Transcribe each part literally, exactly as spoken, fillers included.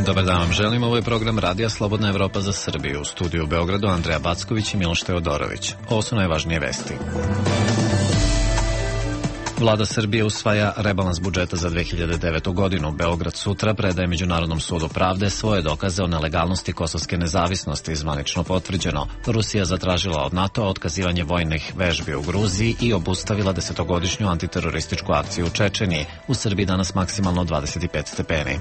Dobar dan vam želim, ovo je program Radija Slobodna Evropa za Srbiju. U studiju u Beogradu Andreja Backović i Miloš Teodorović. Ovo su najvažnije vesti. Vlada Srbije usvaja rebalans budžeta za dve hiljade devetu godinu. Beograd sutra predaje Međunarodnom sudu pravde svoje dokaze o nelegalnosti kosovske nezavisnosti, zvanično potvrđeno. Rusija zatražila od NATO otkazivanje vojnih vežbi u Gruziji i obustavila desetogodišnju antiterorističku akciju u Čečeniji. U Srbiji danas maksimalno dvadeset pet stepeni.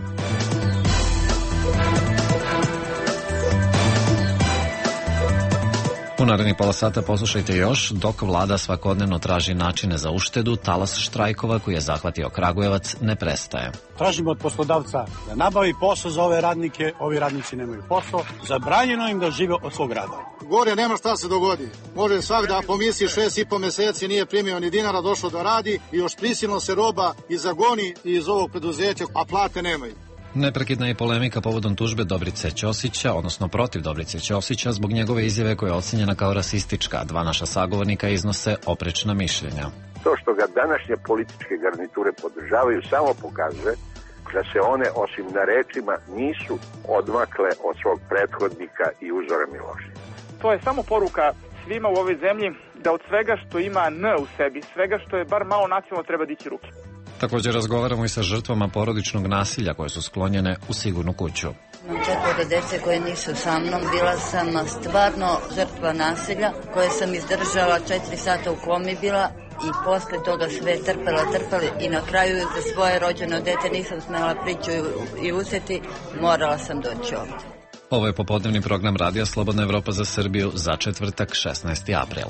U narednih pola sata poslušajte još, dok vlada svakodnevno traži načine za uštedu, talas štrajkova koji je zahvatio Kragujevac ne prestaje. Tražimo od poslodavca da nabavi posao za ove radnike, ovi radnici nemaju posao, zabranjeno im da žive od svog rada. Gore nema šta se dogodi. Može svak da po misiji šest i po meseci nije primio ni dinara, došao da radi i još prisilno se roba i zagoni iz ovog preduzeća, a plate nemaju. Neprekidna je polemika povodom tužbe Dobrice Ćosića, odnosno protiv Dobrice Ćosića, zbog njegove izjave koja je ocenjena kao rasistička. Dva naša sagovornika iznose oprečna mišljenja. To što ga današnje političke garniture podržavaju samo pokazuje da se one, osim na rečima, nisu odmakle od svog prethodnika i uzora Miloša. To je samo poruka svima u ovoj zemlji da od svega što ima N u sebi, svega što je bar malo nacionalno, treba dići ruke. Također razgovaramo i sa žrtvama porodičnog nasilja koje su sklonjene u sigurnu kuću. Imam četvoro dece koje nisu sa mnom, bila sam stvarno žrtva nasilja koje sam izdržala, četiri sata u komi bila i posle toga sve trpela, trpela i na kraju za svoje rođeno dete nisam smela priču i uzeti, morala sam doći ovdje. Ovo je popodnevni program Radija Slobodna Evropa za Srbiju za četvrtak šesnaesti april.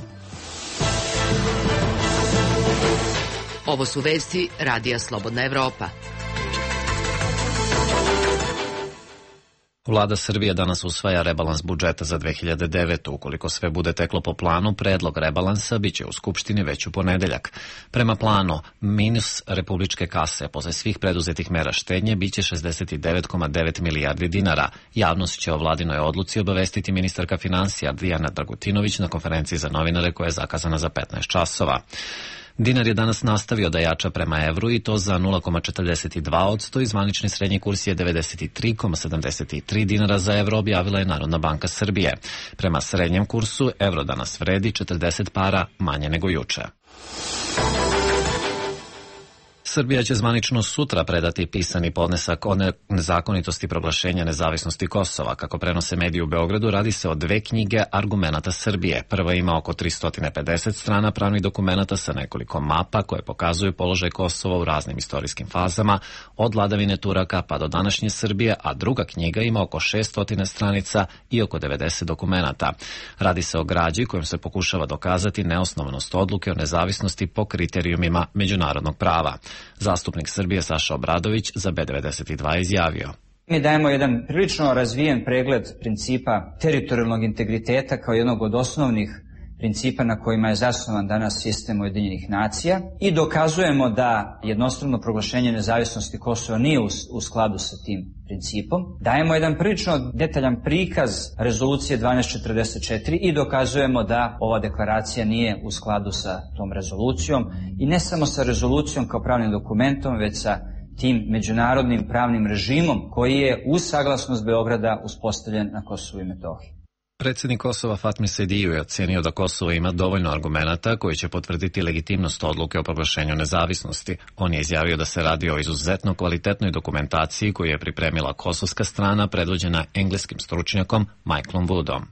Ovo su vesti Radija Slobodna Evropa. Vlada Srbije danas usvaja rebalans budžeta za dve hiljade devetu. Ukoliko sve bude teklo po planu, predlog rebalansa biće u Skupštini već u ponedeljak. Prema planu, minus republičke kase posle svih preduzetih mera štednje biće šezdeset devet zarez devet milijardi dinara. Javnost će o vladinoj odluci obavestiti ministarka finansija Dijana Dragutinović na konferenciji za novinare koja je zakazana za petnaest časova. Dinar je danas nastavio da jača prema evru i to za nula zarez četrdeset dva posto i zvanični srednji kurs je devedeset tri zarez sedamdeset tri dinara za evro, objavila je Narodna banka Srbije. Prema srednjem kursu evro danas vredi četrdeset para manje nego juče. Srbija će zvanično sutra predati pisani podnesak o nezakonitosti proglašenja nezavisnosti Kosova. Kako prenose mediji u Beogradu, radi se o dve knjige argumenata Srbije. Prva ima oko tristo pedeset strana pravnih dokumenata sa nekoliko mapa koje pokazuju položaj Kosova u raznim istorijskim fazama, od vladavine Turaka pa do današnje Srbije, a druga knjiga ima oko šesto stranica i oko devedeset dokumenata. Radi se o građi kojom se pokušava dokazati neosnovanost odluke o nezavisnosti po kriterijumima međunarodnog prava. Zastupnik Srbije Saša Obradović za B devedeset dva izjavio: Mi dajemo jedan prilično razvijen pregled principa teritorijalnog integriteta kao jednog od osnovnih principa na kojima je zasnovan danas sistem Ujedinjenih nacija i dokazujemo da jednostrano proglašenje nezavisnosti Kosova nije u, u skladu sa tim principom. Dajemo jedan prilično detaljan prikaz rezolucije dvanaest četrdeset četiri i dokazujemo da ova deklaracija nije u skladu sa tom rezolucijom i ne samo sa rezolucijom kao pravnim dokumentom, već sa tim međunarodnim pravnim režimom koji je uz saglasnost Beograda uspostavljen na Kosovu i Metohiji. Predsjednik Kosova Fatmir Sediju je ocenio da Kosovo ima dovoljno argumenata koji će potvrditi legitimnost odluke o proglašenju nezavisnosti. On je izjavio da se radi o izuzetno kvalitetnoj dokumentaciji koju je pripremila kosovska strana predvođena engleskim stručnjakom Michaelom Woodom.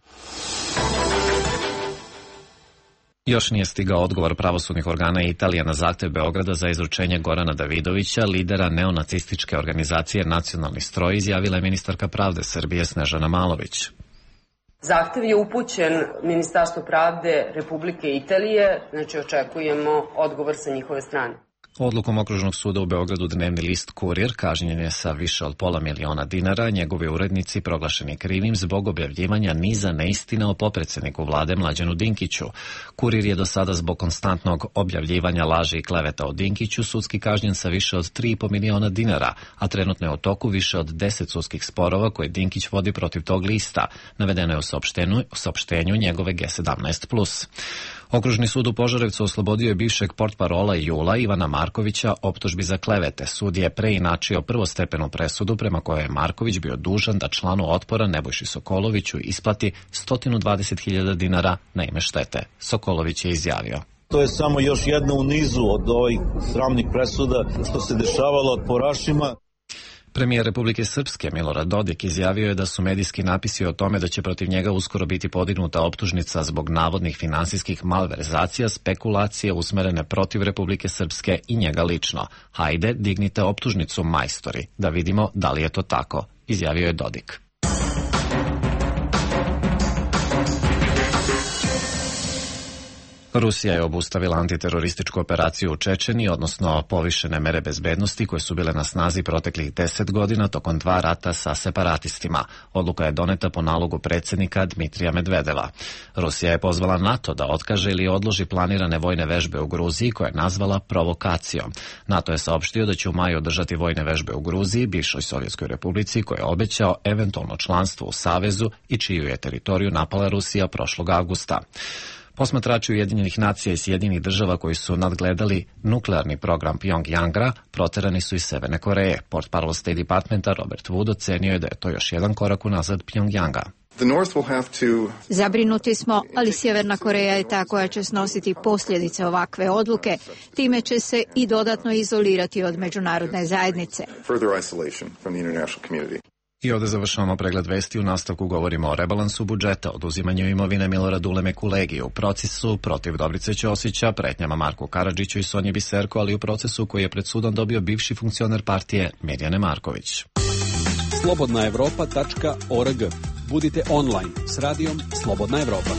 Još nije stigao odgovor pravosudnih organa Italije na zahtev Beograda za izručenje Gorana Davidovića, lidera neonacističke organizacije Nacionalni stroj, izjavila je ministarka pravde Srbije Snežana Malović. Zahtev je upućen Ministarstvu pravde Republike Italije, znači očekujemo odgovor sa njihove strane. Odlukom Okružnog suda u Beogradu dnevni list Kurir kažnjen je sa više od pola miliona dinara, njegovi urednici proglašeni krivim zbog objavljivanja niza neistina o potpredsjedniku vlade Mlađanu Dinkiću. Kurir je do sada zbog konstantnog objavljivanja laži i kleveta o Dinkiću sudski kažnjen sa više od tri i po miliona dinara, a trenutno je u toku više od deset sudskih sporova koje Dinkić vodi protiv tog lista, navedeno je u saopštenju, u saopštenju njegove G sedamnaest plus. Okružni sud u Požarevcu oslobodio je bivšeg portparola Jula Ivana Markovića optužbi za klevete. Sud je preinačio prvostepenu presudu prema kojoj je Marković bio dužan da članu Otpora Nebojši Sokoloviću isplati sto dvadeset hiljada dinara na ime štete. Sokolović je izjavio: To je samo još jedna u nizu od ovih sramnih presuda što se dešavalo od Porašima. Premijer Republike Srpske Milorad Dodik izjavio je da su medijski napisi o tome da će protiv njega uskoro biti podignuta optužnica zbog navodnih finansijskih malverzacija, spekulacije usmerene protiv Republike Srpske i njega lično. Hajde, dignite optužnicu, majstori, da vidimo da li je to tako, izjavio je Dodik. Rusija je obustavila antiterorističku operaciju u Čečeniji, odnosno povišene mere bezbednosti koje su bile na snazi proteklih deset godina tokom dva rata sa separatistima. Odluka je doneta po nalogu predsjednika Dmitrija Medvedeva. Rusija je pozvala NATO da otkaže ili odloži planirane vojne vežbe u Gruziji koje je nazvala provokacijom. NATO je saopštio da će u maju održati vojne vežbe u Gruziji, bivšoj Sovjetskoj republici, koje je obećao eventualno članstvo u Savezu i čiju je teritoriju napala Rusija prošlog avgusta. Posmatrači Ujedinjenih nacija i Sjedinjenih država koji su nadgledali nuklearni program Pjongjanga proterani su iz Severne Koreje. Portparol State Departmenta Robert Wood ocenio je da je to još jedan korak unazad Pjongjanga. Zabrinuti smo, ali Sjeverna Koreja je ta koja će snositi posljedice ovakve odluke. Time će se i dodatno izolirati od međunarodne zajednice. I ovdje završavamo pregled vesti. U nastavku govorimo o rebalansu budžeta, oduzimanju imovine Miloradu Lemeku-Legiju, procesu protiv Dobrice Ćosića, pretnjama Marku Karadžiću i Sonji Biserko, ali u procesu koji je pred sudom dobio bivši funkcioner partije Mirjane Marković. slobodna evropa tačka org. Budite online s radijom Slobodna Evropa.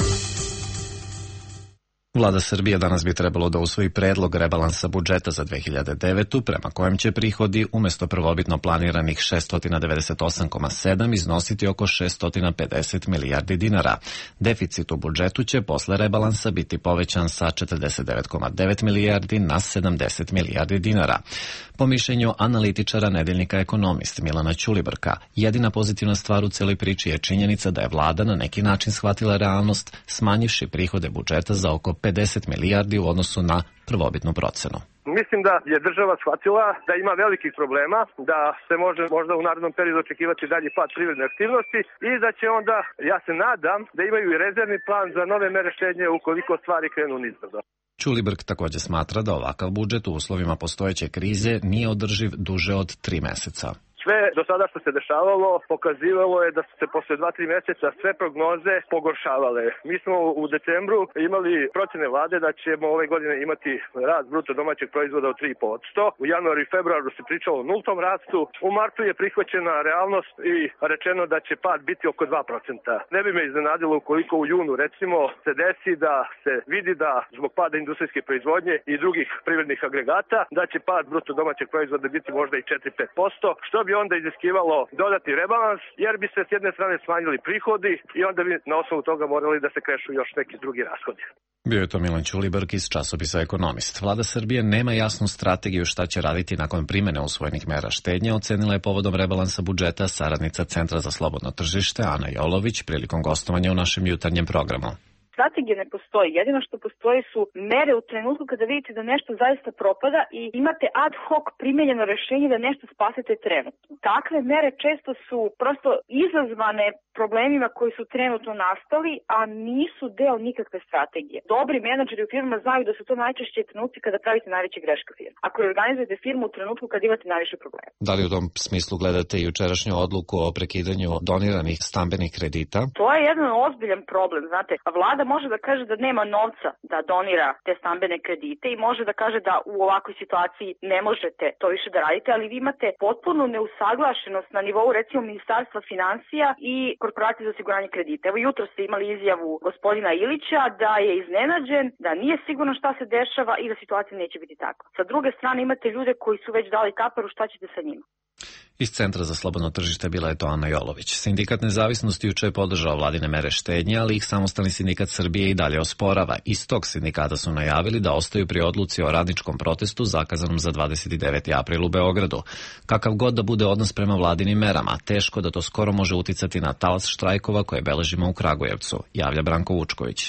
Vlada Srbije danas bi trebalo da usvoji predlog rebalansa budžeta za dve hiljade devetu. prema kojem će prihodi umjesto prvobitno planiranih šesto devedeset osam zarez sedam iznositi oko šesto pedeset milijardi dinara. Deficit u budžetu će posle rebalansa biti povećan sa četrdeset devet zarez devet milijardi na sedamdeset milijardi dinara. Po mišljenju analitičara nedeljnika Ekonomist Milana Ćulibrka, jedina pozitivna stvar u celoj priči je činjenica da je vlada na neki način shvatila realnost, smanjivši prihode budžeta za oko pedeset milijardi u odnosu na prvobitnu procenu. Mislim da je država shvatila da ima velikih problema, da se može možda u narednom periodu očekivati dalji pad privredne aktivnosti i da će onda, ja se nadam, da imaju i rezervni plan za nove mere štednje ukoliko stvari krenu nizbrdo. Ćulibrk također smatra da ovakav budžet u uslovima postojeće krize nije održiv duže od tri meseca. Sve do sada što se dešavalo pokazivalo je da su se posle dva tri mjeseca sve prognoze pogoršavale. Mi smo u decembru imali procjene vlade da ćemo ove godine imati rast bruto domaćeg proizvoda od tri i po posto. U januaru i februaru se pričalo o nultom rastu. U martu je prihvaćena realnost i rečeno da će pad biti oko dva procenta. Ne bi me iznenadilo ukoliko u junu recimo se desi da se vidi da zbog pada industrijske proizvodnje i drugih privrednih agregata da će pad bruto domaćeg proizvoda biti možda i četiri do pet posto, što bi onda iziskivalo dodatni rebalans, jer bi se s jedne strane smanjili prihodi i onda bi na osnovu toga morali da se krešu još neki drugi rashodi. Bio je to Milan Ćulibrk iz časopisa Ekonomist. Vlada Srbije nema jasnu strategiju šta će raditi nakon primene usvojenih mera štednje, ocenila je povodom rebalansa budžeta saradnica Centra za slobodno tržište Ana Jolović prilikom gostovanja u našem jutarnjem programu. Strategija ne postoji. Jedino što postoji su mere u trenutku kada vidite da nešto zaista propada i imate ad hoc primenjeno rešenje da nešto spasete trenutno. Takve mere često su prosto izazvane problemima koji su trenutno nastali, a nisu deo nikakve strategije. Dobri menadžeri u firmama znaju da su to najčešće trenutci kada pravite najveće greške u firmi. Ako organizujete firmu u trenutku kada imate najviše problema. Da li u tom smislu gledate i jučerašnju odluku o prekidanju doniranih stambenih kredita? To je jedan ozbiljan problem, znate. Vlada može da kaže da nema novca da donira te stambene kredite i može da kaže da u ovakvoj situaciji ne možete to više da radite, ali vi imate potpunu neusaglašenost na nivou recimo Ministarstva finansija i Korporacije za osiguranje kredita. Evo jutro ste imali izjavu gospodina Ilića da je iznenađen, da nije sigurno šta se dešava i da situacija neće biti takva. Sa druge strane imate ljude koji su već dali kaparu, šta ćete sa njima? Iz Centra za slobodno tržište bila je to Ana Jolović. Sindikat Nezavisnosti juče je podržao vladine mere štednje, ali ih Samostalni sindikat Srbije i dalje osporava. Iz tog sindikata su najavili da ostaju pri odluci o radničkom protestu zakazanom za dvadeset deveti april u Beogradu. Kakav god da bude odnos prema vladinim merama, teško da to skoro može uticati na talas štrajkova koje beležimo u Kragujevcu, javlja Branko Vučković.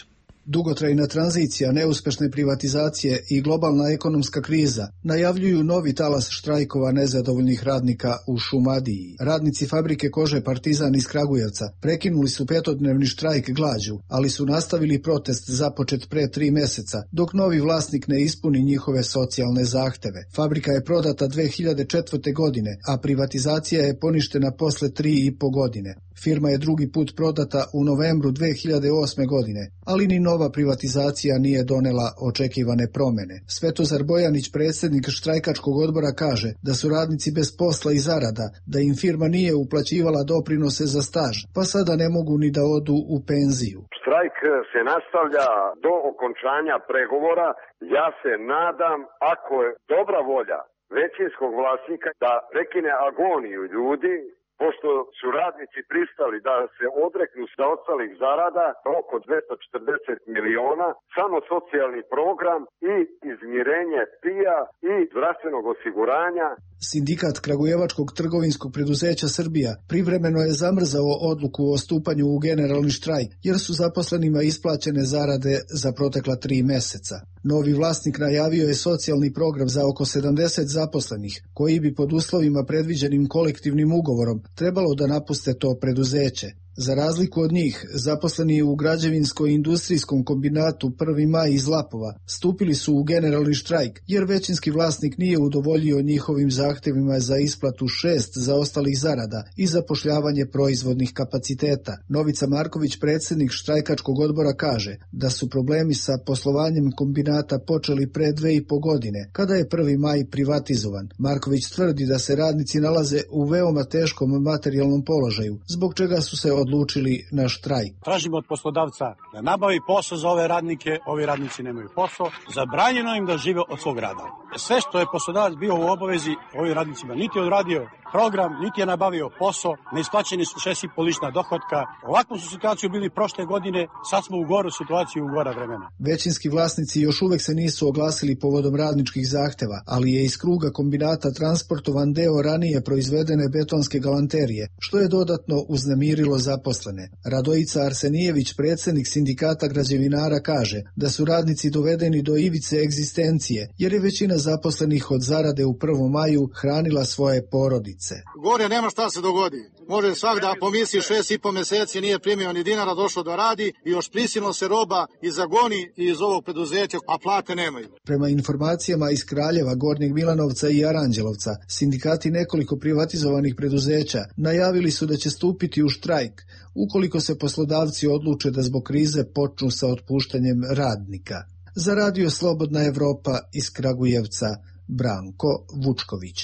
Dugotrajna tranzicija, neuspešne privatizacije i globalna ekonomska kriza najavljuju novi talas štrajkova nezadovoljnih radnika u Šumadiji. Radnici fabrike kože Partizan iz Kragujevca prekinuli su petodnevni štrajk glađu, ali su nastavili protest započet pre tri meseca, dok novi vlasnik ne ispuni njihove socijalne zahteve. Fabrika je prodata dve hiljade četvrte. godine, a privatizacija je poništena posle tri i po godine. Firma je drugi put prodata u novembru dve hiljade osme. godine, ali ni nova privatizacija nije donela očekivane promene. Svetozar Bojanić, predsjednik štrajkačkog odbora, kaže da su radnici bez posla i zarada, da im firma nije uplaćivala doprinose za staž, pa sada ne mogu ni da odu u penziju. Štrajk se nastavlja do okončanja pregovora. Ja se nadam, ako je dobra volja većinskog vlasnika, da prekine agoniju ljudi, pošto su radnici pristali da se odreknu sa ostalih zarada oko dvesta četrdeset miliona, samo socijalni program i izmirenje P I A i zdravstvenog osiguranja. Sindikat Kragujevačkog trgovinskog preduzeća Srbija privremeno je zamrzao odluku o stupanju u generalni štrajk, jer su zaposlenima isplaćene zarade za protekla tri meseca. Novi vlasnik najavio je socijalni program za oko sedamdeset zaposlenih, koji bi pod uslovima predviđenim kolektivnim ugovorom trebalo da napuste to preduzeće. Za razliku od njih, zaposleni u građevinsko-industrijskom kombinatu Prvi maj iz Lapova stupili su u generalni štrajk, jer većinski vlasnik nije udovoljio njihovim zahtevima za isplatu šest zaostalih zarada i zapošljavanje proizvodnih kapaciteta. Novica Marković, predsjednik štrajkačkog odbora, kaže da su problemi sa poslovanjem kombinata počeli pre dve i po godine, kada je Prvi maj privatizovan. Marković tvrdi da se radnici nalaze u veoma teškom materijalnom položaju, zbog čega su se odlučili na štrajk. Tražimo od poslodavca da nabavi posao za ove radnike, ovi radnici nemaju posao, zabranjeno im da žive od svog rada. Sve što je poslodavac bio u obavezi, ovi radnicima niti odradio program, niti je nabavio posao, neisplaćeni su šest i po lična dohotka. Ovakvu su situaciju bili prošle godine, sad smo u goru situaciju, u gora vremena. Većinski vlasnici još uvek se nisu oglasili povodom radničkih zahteva, ali je iz kruga kombinata transportovan deo ranije proizvedene betonske galanterije, što je dodatno uznemirilo zaposlene. Radojica Arsenijević, predsjednik sindikata građevinara, kaže da su radnici dovedeni do ivice egzistencije, jer je većina zaposlenih od zarade u Prvom maju hranila svoje porodice. Gore nema šta se dogodi. Može svak da pomisli šest i po meseci nije primio ni dinara, došlo da radi i još prisilno se roba i zagoni iz ovog preduzeća, a plate nemaju. Prema informacijama iz Kraljeva, Gornjeg Milanovca i Aranđelovca, sindikati nekoliko privatizovanih preduzeća najavili su da će stupiti u štrajk ukoliko se poslodavci odluče da zbog krize počnu sa otpuštanjem radnika. Za Radio Slobodna Evropa iz Kragujevca, Branko Vučković.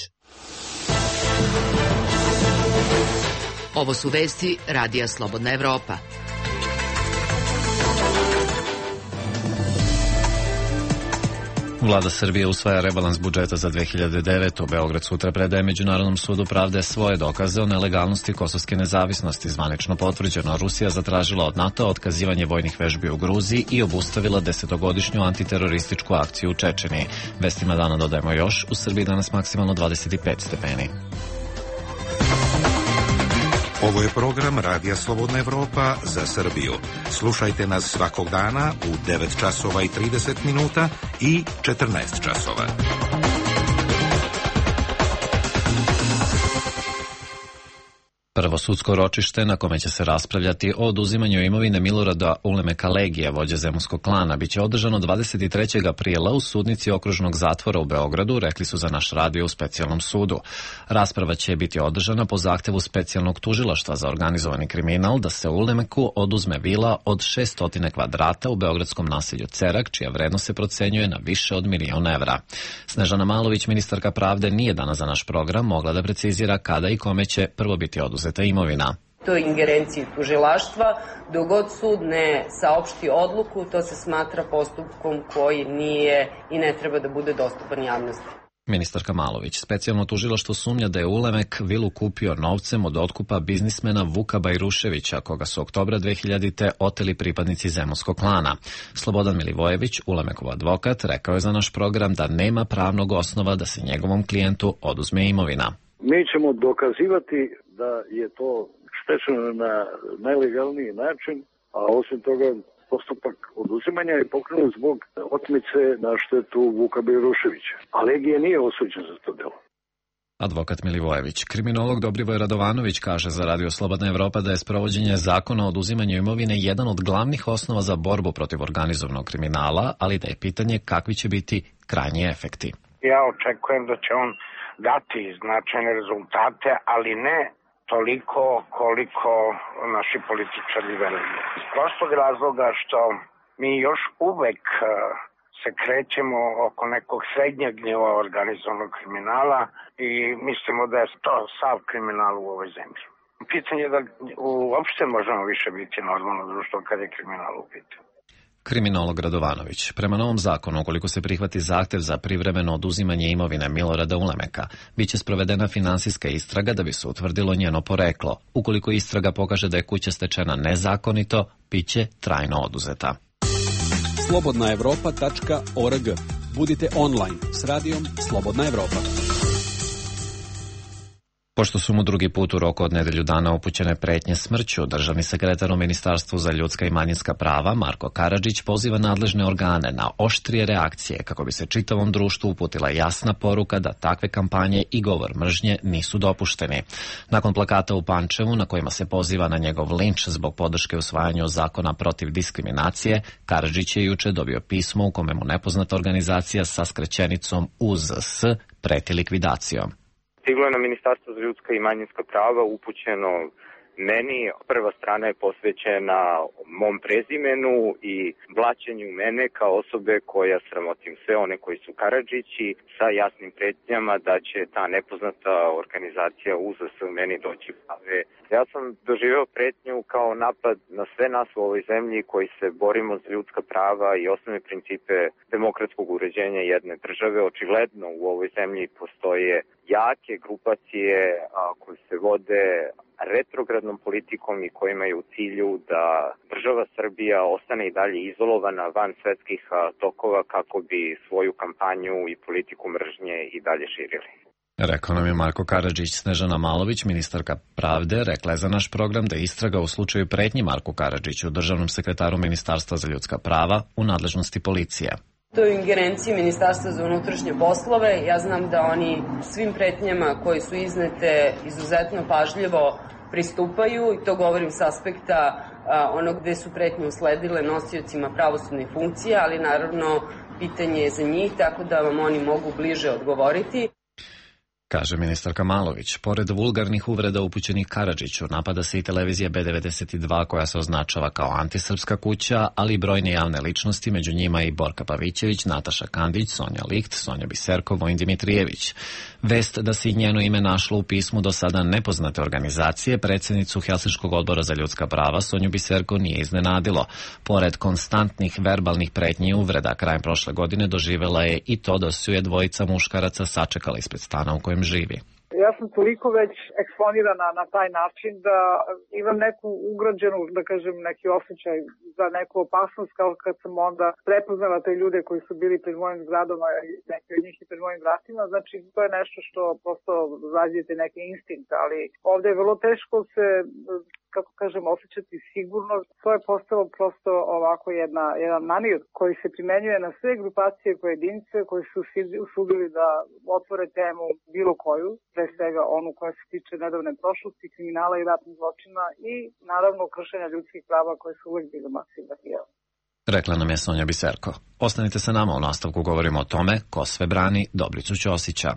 Ovo su vesti Radija Slobodna Evropa. Vlada Srbije usvaja rebalans budžeta za dve hiljade devetu. Beograd sutra predaje Međunarodnom sudu pravde svoje dokaze o nelegalnosti kosovske nezavisnosti. Zvanično potvrđeno, Rusija zatražila od NATO otkazivanje vojnih vežbi u Gruziji i obustavila desetogodišnju antiterorističku akciju u Čečeniji. Vestima dana dodajemo još, u Srbiji danas maksimalno dvadeset pet stepeni. Ovo je program Radija Slobodna Evropa za Srbiju. Slušajte nas svakog dana u devet časova i trideset minuta i četrnaest časova. Prvo sudsko ročište na kome će se raspravljati o oduzimanju imovine Milorada Ulemeka Legija, vođe zemunskog klana, biće održano dvadeset trećeg aprila u sudnici okružnog zatvora u Beogradu, rekli su za naš radio u specijalnom sudu. Rasprava će biti održana po zahtevu specijalnog tužilaštva za organizovani kriminal da se Ulemeku oduzme vila od šessto kvadrata u beogradskom naselju Cerak, čija vrednost se procenjuje na više od milion evra. Snežana Malović, ministarka pravde, nije danas za naš program mogla da precizira kada i kome će prvo biti oduzeta imovina. To je ingerenciji tužilaštva. Dok god sud ne saopšti odluku, to se smatra postupkom koji nije i ne treba da bude dostupan javnosti. Ministarka Malović, specijalno tužilaštvo sumnja da je Ulemek vilu kupio novcem od otkupa biznismena Vuka Bajruševića, koga su oktobra dve hiljadite oteli pripadnici zemunskog klana. Slobodan Milivojević, Ulemekov advokat, rekao je za naš program da nema pravnog osnova da se njegovom klijentu oduzme imovina. Mi ćemo dokazivati da je to stečeno na najlegalniji način, a osim toga postupak oduzimanja je pokrenut zbog otmice na štetu Vuka Bajruševića. A Legija nije osuđen za to delo. Advokat Milivojević. Kriminolog Dobrivoj Radovanović kaže za Radio Slobodna Evropa da je sprovođenje zakona o oduzimanju imovine jedan od glavnih osnova za borbu protiv organizovanog kriminala, ali da je pitanje kakvi će biti krajnji efekti. Ja očekujem da će on dati značajne rezultate, ali ne toliko koliko naši političari veruju. Iz prostog razloga što mi još uvek se krećemo oko nekog srednjeg nivoa organizovanog kriminala i mislimo da je to sav kriminal u ovoj zemlji. Pitanje je da uopšte možemo više biti normalno društvo kad je kriminal u pitanju. Kriminolog Radovanović. Prema novom zakonu, ukoliko se prihvati zahtev za privremeno oduzimanje imovine Milorada Ulemeka, biće sprovedena finansijska istraga da bi se utvrdilo njeno poreklo. Ukoliko istraga pokaže da je kuća stečena nezakonito, biće trajno oduzeta. slobodna evropa tačka org. Budite online s radijom Slobodna Evropa. Pošto su mu drugi put u roku od nedelju dana upućene pretnje smrću, državni sekretar u Ministarstvu za ljudska i manjinska prava Marko Karadžić poziva nadležne organe na oštrije reakcije kako bi se čitavom društvu uputila jasna poruka da takve kampanje i govor mržnje nisu dopušteni. Nakon plakata u Pančevu na kojima se poziva na njegov linč zbog podrške usvajanju zakona protiv diskriminacije, Karadžić je juče dobio pismo u kome mu nepoznata organizacija sa skraćenicom U Z S preti likvidacijom. Stiglo je na Ministarstvo za ljudska i manjinska prava upućeno meni. Prva strana je posvećena mom prezimenu i blaćenju mene kao osobe koja sramotim sve one koji su Karadžići sa jasnim pretnjama da će ta nepoznata organizacija U Z S meni doći prave. Ja sam doživeo pretnju kao napad na sve nas u ovoj zemlji koji se borimo za ljudska prava i osnovne principe demokratskog uređenja jedne države. Očigledno u ovoj zemlji postoje jake grupacije a, koje se vode retrogradnom politikom i koji imaju u cilju da država Srbija ostane i dalje izolovana van svetskih tokova kako bi svoju kampanju i politiku mržnje i dalje širili. Rekao nam je Marko Karadžić. Snežana Malović, ministarka pravde, rekla je za naš program da je istraga u slučaju pretnji Marku Karadžiću, državnom sekretaru Ministarstva za ljudska prava, u nadležnosti policije. To je u ingerenciji Ministarstva za unutrašnje poslove. Ja znam da oni svim pretnjama koje su iznete izuzetno pažljivo pristupaju i to govorim s aspekta a, onog gde su pretnje usledile nosiocima pravosudnih funkcija, ali naravno pitanje je za njih, tako da vam oni mogu bliže odgovoriti. Kaže ministarka Malović. Pored vulgarnih uvreda upućenih Karadžiću, napada se i televizija B devedeset dva koja se označava kao antisrpska kuća, ali i brojne javne ličnosti, među njima i Borka Pavićević, Nataša Kandić, Sonja Licht, Sonja Biserko, Vojin Dimitrijević. Vest da se i njeno ime našlo u pismu do sada nepoznate organizacije, predsjednicu Helsinškog odbora za ljudska prava Sonju Biserko nije iznenadilo. Pored konstantnih verbalnih pretnji i uvreda, krajem prošle godine doživela je i to da su je dvojica muškaraca sačekala ispred stana u kojem živi. Ja sam toliko već eksponirana na taj način da imam neku ugrađenu, da kažem, neki osjećaj za neku opasnost, kao kad sam onda prepoznala te ljude koji su bili pred mojim zgradom, a neki od njih i pred mojim vratima. Znači, to je nešto što prosto zađete neki instinkt, ali ovde je vrlo teško se, kako kažem, osjećati sigurno. To je postalo prosto ovako jedna, jedan manir koji se primenjuje na sve grupacije, pojedince koji su usudili da otvore temu bilo koju, pre svega onu koja se tiče nedavne prošlosti, kriminala i ratnih zločina i naravno kršenja ljudskih prava koje su uvek bile masivna tijela. Rekla nam je Sonja Biserko. Ostanite sa nama, u nastavku govorimo o tome ko sve brani Dobricu Ćosića.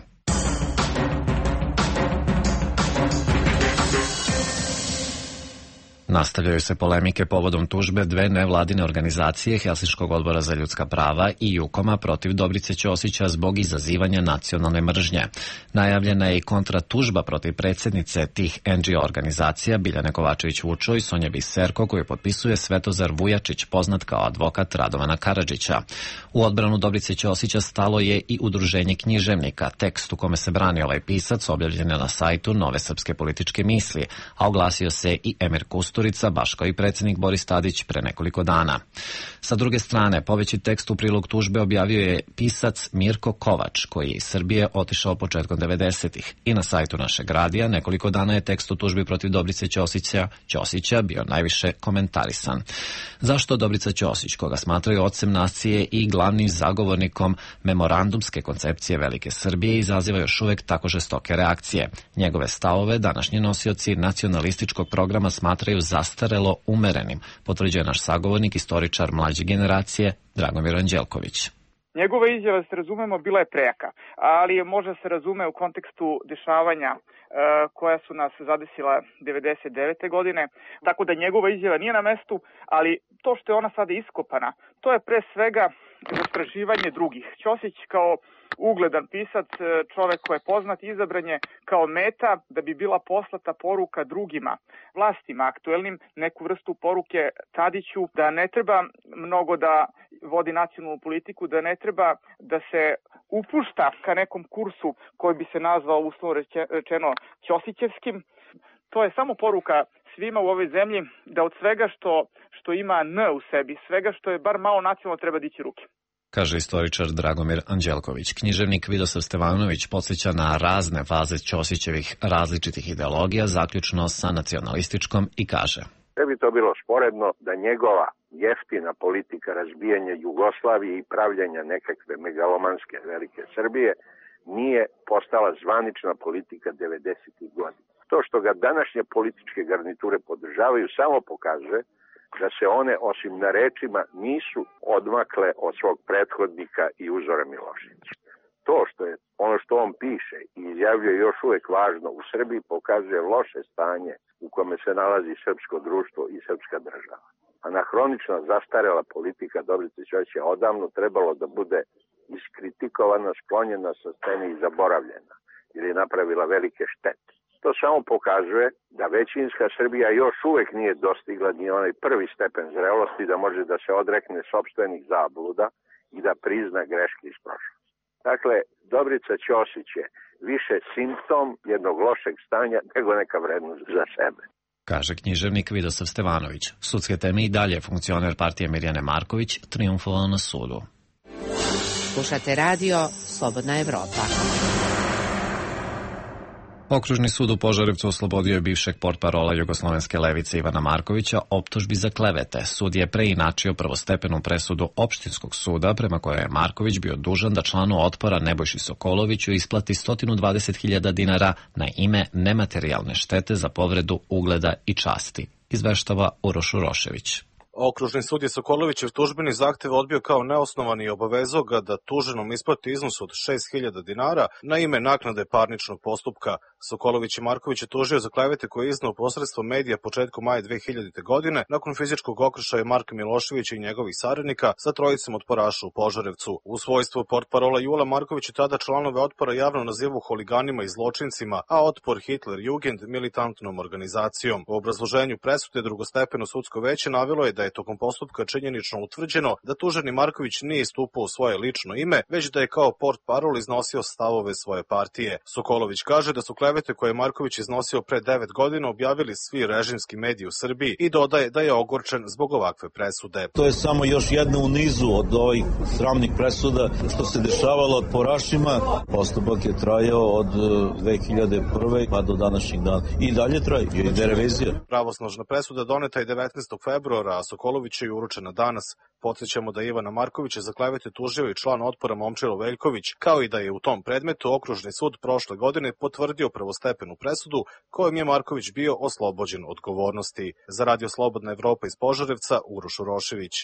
Nastavljaju se polemike povodom tužbe dve nevladine organizacije Helsinškog odbora za ljudska prava i Jukoma protiv Dobrice Ćosića zbog izazivanja nacionalne mržnje. Najavljena je i kontratužba protiv predsjednice tih en dži o organizacija Biljane Kovačević-Vučo i Sonje Biserko koju potpisuje Svetozar Vujačić, poznat kao advokat Radovana Karadžića. U odbranu Dobrice Ćosića stalo je i Udruženje književnika. Tekst u kome se brani ovaj pisac objavljen je na sajtu Nove srpske političke misli, a oglasio se i Emir Kusturić, doktorica, baš kao i predsjednik Boris Tadić pre nekoliko dana. Sa druge strane, poveći tekst u prilog tužbe objavio je pisac Mirko Kovač, koji je iz Srbije otišao početkom devedesetih. I na sajtu našeg radija nekoliko dana je tekst u tužbi protiv Dobrice Ćosića, Ćosića bio najviše komentarisan. Zašto Dobrica Ćosić, koga smatraju ocem nacije i glavnim zagovornikom memorandumske koncepcije Velike Srbije, izaziva još uvek tako žestoke reakcije? Njegove stavove današnji nosioci nacionalističkog programa smatraju zastarelo umerenim, potvrđuje naš sagovornik, istoričar mlađe generacije Dragomir Anđelković. Njegova izjava, da se razumemo, bila je prejaka, ali može se razume u kontekstu dešavanja e, koja su nas zadesila devedeset devete godine, tako da njegova izjava nije na mestu, ali to što je ona sada iskopana, to je pre svega zastrašivanje drugih. Ćosić kao ugledan pisac, čovek koji je poznat, izabran je kao meta da bi bila poslata poruka drugima, vlastima aktuelnim, neku vrstu poruke Tadiću da ne treba mnogo da vodi nacionalnu politiku, da ne treba da se upušta ka nekom kursu koji bi se nazvao uslovno rečeno ćosićevskim. To je samo poruka svima u ovoj zemlji da od svega što, što ima N u sebi, svega što je bar malo nacionalno, treba dići ruke, kaže istoričar Dragomir Anđelković. Književnik Vidosav Stevanović podsjeća na razne faze Ćosićevih različitih ideologija, zaključno sa nacionalističkom, i kaže: Sve bi to bilo sporedno da njegova jeftina politika razbijanja Jugoslavije i pravljanja nekakve megalomanske Velike Srbije nije postala zvanična politika devedesetih godina. To što ga današnje političke garniture podržavaju samo pokazuje da se one, osim na rečima, nisu odmakle od svog prethodnika i uzora Miloševića. To što je ono što on piše i izjavljuje još uvek važno u Srbiji pokazuje loše stanje u kome se nalazi srpsko društvo i srpska država. Anahronična zastarela politika Dobrice Ćosića je odavno trebalo da bude iskritikovana, sklonjena sa scene i zaboravljena, jer je napravila velike štete. To samo pokazuje da većinska Srbija još uvek nije dostigla ni onaj prvi stepen zrelosti da može da se odrekne sopstvenih zabluda i da prizna greške iz prošlosti. Dakle, Dobrica Ćosić je više simptom jednog lošeg stanja nego neka vrednost za sebe, kaže književnik Vidosav Stevanović. Sudske teme i dalje funkcioner partije Mirjane Marković triumfovao na sudu. Slušate radio Slobodna Evropa. Okružni sud u Požarevcu oslobodio je bivšeg portparola jugoslovenske levice Ivana Markovića optužbi za klevete. Sud je preinačio prvostepenu presudu opštinskog suda prema kojoj je Marković bio dužan da članu Otpora Nebojši Sokoloviću isplati sto dvadeset hiljada dinara na ime nematerijalne štete za povredu ugleda i časti, izveštava Uroš Urošević. Okružni sud je Sokolovićev tužbeni zahtev odbio kao neosnovan i obavezao ga da tuženom isplati iznos od šest hiljada dinara na ime naknade parničnog postupka. Sokolović i Marković je tužio za klevete koje je izneo posredstvom medija početkom maja dve hiljadite. godine nakon fizičkog okršaja Marka Miloševića i njegovih saradnika sa trojicom otporaša u Požarevcu. U svojstvu portparola Jula Marković je tada članove Otpora javno nazivao huliganima i zločincima, a Otpor Hitler Jugend militantnom organizacijom. U obrazloženju presude drugostepeno sudsko veće navelo je da je tokom postupka činjenično utvrđeno da tuženi Marković nije istupao u svoje lično ime, već da je kao portparol iznosio stavove svoje partije. Sokolović kaže da su klevete koje je Marković iznosio pre devet godina objavili svi režimski mediji u Srbiji i dodaje da je ogorčen zbog ovakve presude. To je samo još jedna u nizu od ovih sramnih presuda što se dešavalo od Porašima. Postupak je trajao od dve hiljade prve pa do današnjeg dana. I dalje traje, je ide revizija. Pravosnažna presuda doneta je devetnaestog februara, a Sokolović je uručena danas. Podsjećamo da Ivana Markovića za klevete tužio i član Otpora Momčilo Veljković, kao i da je u tom predmetu Okružni sud prošle godine potvrdio prvostepenu presudu kojom je Marković bio oslobođen odgovornosti. Za Radio Slobodna Evropa iz Požarevca, Uroš Urošević.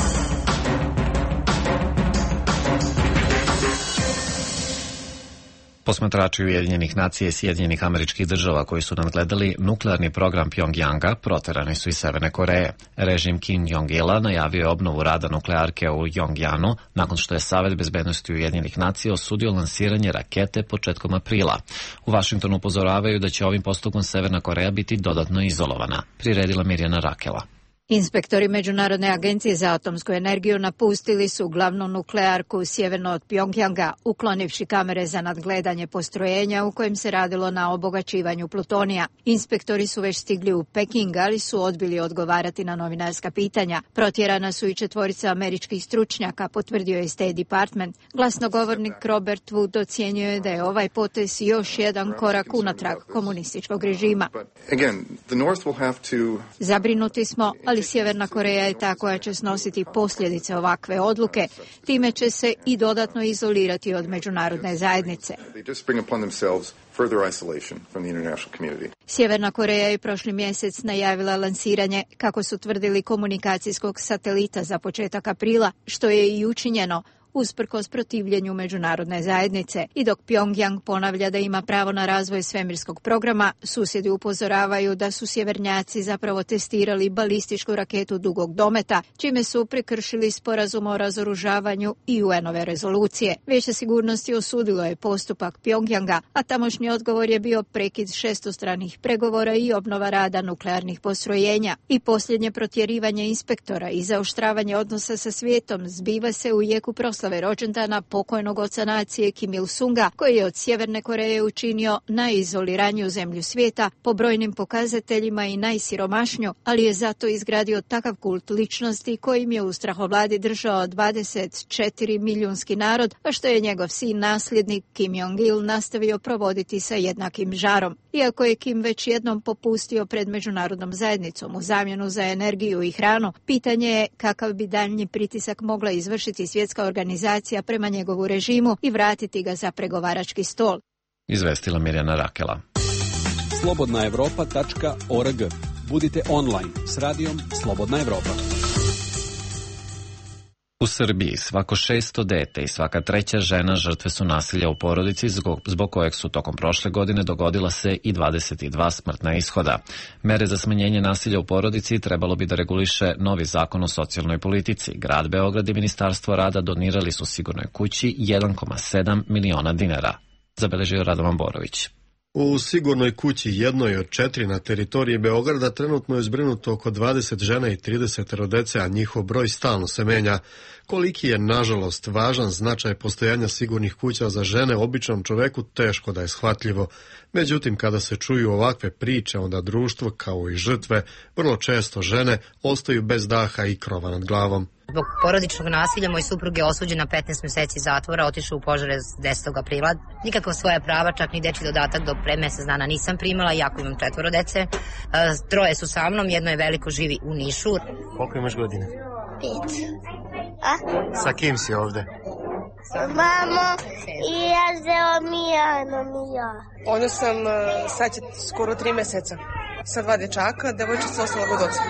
Posmatrači Ujedinjenih nacija i Sjedinjenih Američkih Država koji su nadgledali nuklearni program Pjongjanga proterani su iz Severne Koreje. Režim Kim Jong-ila najavio je obnovu rada nuklearke u Jongjanu nakon što je Savet bezbednosti Ujedinjenih nacija osudio lansiranje rakete početkom aprila. U Vašingtonu upozoravaju da će ovim postupkom Severna Koreja biti dodatno izolovana, priredila Mirjana Rakela. Inspektori Međunarodne agencije za atomsku energiju napustili su glavnu nuklearku sjeverno od Pjongjanga, uklonivši kamere za nadgledanje postrojenja u kojem se radilo na obogaćivanju plutonija. Inspektori su već stigli u Peking, ali su odbili odgovarati na novinarska pitanja. Protjerana su i četvorica američkih stručnjaka, potvrdio je State Department. Glasnogovornik Robert Wood ocjenjuje da je ovaj potez još jedan korak unatrag komunističkog režima. Zabrinuti smo, ali Sjeverna Koreja je ta koja će snositi posljedice ovakve odluke. Time će se i dodatno izolirati od međunarodne zajednice. Sjeverna Koreja je prošli mjesec najavila lansiranje, kako su tvrdili, komunikacijskog satelita za početak aprila, što je i učinjeno usprkos protivljenju međunarodne zajednice. I dok Pjongjang ponavlja da ima pravo na razvoj svemirskog programa, susjedi upozoravaju da su sjevernjaci zapravo testirali balističku raketu dugog dometa, čime su prekršili sporazum o razoružavanju i U N-ove rezolucije. Vijeće sigurnosti osudilo je postupak Pjongjanga, a tamošnji odgovor je bio prekid šestostranih pregovora i obnova rada nuklearnih postrojenja. I posljednje protjerivanje inspektora i zaoštravanje odnosa sa svijetom zbiva se u jeku proslave rođendana pokojnog oca nacije Kim Il-sunga, koji je od Sjeverne Koreje učinio najizoliraniju zemlju svijeta po brojnim pokazateljima i najsiromašnju, ali je zato izgradio takav kult ličnosti kojim je u strahovladi držao dvadeset četiri milijunski narod, a što je njegov sin nasljednik Kim Jong-il nastavio provoditi sa jednakim žarom. Iako je Kim već jednom popustio pred međunarodnom zajednicom u zamjenu za energiju i hranu, pitanje je kakav bi daljnji pritisak mogla izvršiti svjetska organizacija prema njegovu režimu i vratiti ga za pregovarački stol. Izvestila Mirjana Rakela. slobodna evropa tačka org. Budite online s radijom Slobodna Evropa. U Srbiji svako šesto dete i svaka treća žena žrtve su nasilja u porodici, zbog kojeg su tokom prošle godine dogodila se i dvadeset dva smrtna ishoda. Mere za smanjenje nasilja u porodici trebalo bi da reguliše novi zakon o socijalnoj politici. Grad Beograd i Ministarstvo rada donirali su Sigurnoj kući jedan zarez sedam miliona dinara. Zabeležio Radovan Borović. U Sigurnoj kući, jednoj od četiri na teritoriji Beograda, trenutno je zbrinuto oko dvadeset žena i trideset dece, a njihov broj stalno se menja. Koliki je, nažalost, važan značaj postojanja sigurnih kuća za žene običnom čoveku, teško da je shvatljivo. Međutim, kada se čuju ovakve priče, onda društvo, kao i žrtve, vrlo često žene, ostaju bez daha i krova nad glavom. Zbog porodičnog nasilja moj suprug je osuđen na petnaest mjeseci zatvora, otišao u Požarez desetog aprila. Nikakva svoja prava, čak ni dečji dodatak do pre mjesec dana nisam primala, iako imam četvoro dece. Troje su sa mnom, jedno je veliko, živi u Nišu. Koliko imaš godina? Pet. A? Sa kim si ovde? Sa mamom i ja zeo Mijanom i ja. Onda sam, sad će skoro tri mjeseca. Sa dva dječaka, devojčica ostala kod oca.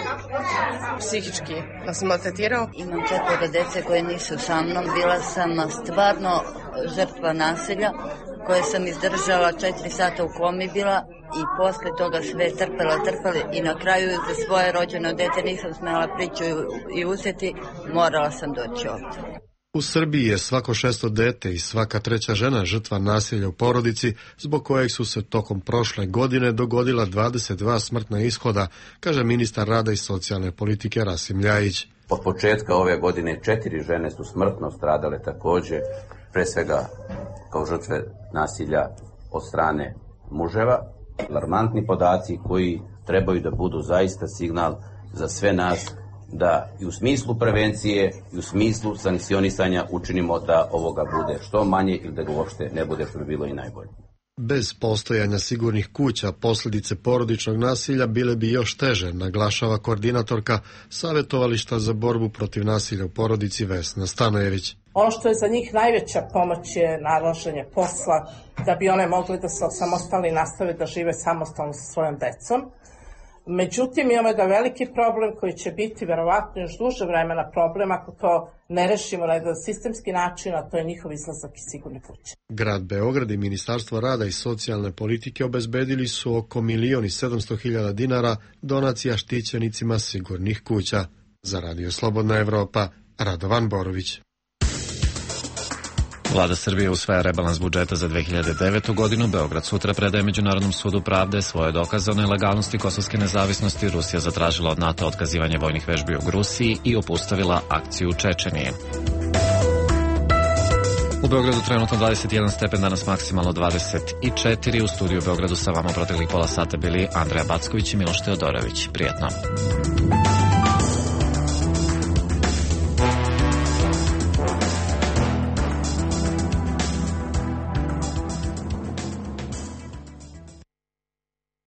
Psihički nas maltretirao. Imam četvoro dece koje nisu sa mnom. Bila sam stvarno žrtva nasilja koje sam izdržala, četiri sata u komi bila i posle toga sve trpela, trpela i na kraju za svoje rođeno dete nisam smela priču i uzeti, morala sam doći ovdje. U Srbiji je svako šesto dete i svaka treća žena žrtva nasilja u porodici, zbog kojeg su se tokom prošle godine dogodila dvadeset dva smrtna ishoda, kaže ministar rada i socijalne politike Rasim Ljajić. Od početka ove godine četiri žene su smrtno stradale također, pre svega kao žrtve nasilja od strane muževa. Alarmantni podaci koji trebaju da budu zaista signal za sve nas da i u smislu prevencije i u smislu sankcionisanja učinimo da ovoga bude što manje ili da ga uopšte ne bude, što bi bilo i najbolje. Bez postojanja sigurnih kuća, posljedice porodičnog nasilja bile bi još teže, naglašava koordinatorka Savjetovališta za borbu protiv nasilja u porodici Vesna Stanojević. Ono što je za njih najveća pomoć je nalaženje posla, da bi one mogle da se osamostale i nastave da žive samostalno sa svojom decom. Međutim, imamo jedan veliki problem koji će biti verovatno još duže vremena problem ako to ne rešimo na jedan sistemski način, a to je njihov izlazak iz sigurne kuće. Grad Beograd i Ministarstvo rada i socijalne politike obezbedili su oko milion i sedamsto hiljada dinara donacija štićenicima sigurnih kuća. Za Radio Slobodna Evropa, Radovan Borović. Vlada Srbije usvaja rebalans budžeta za dve hiljade devetu godinu. Beograd sutra predaje Međunarodnom sudu pravde svoje dokaze o nelegalnosti kosovske nezavisnosti. Rusija zatražila od NATO otkazivanje vojnih vežbi u Gruziji i opustavila akciju u Čečeniji. U Beogradu trenutno dvadeset jedan stepen, danas maksimalno dvadeset četiri. U studiju u Beogradu sa vama proteklih pola sata bili Andreja Backović i Miloš Teodorović. Prijetno.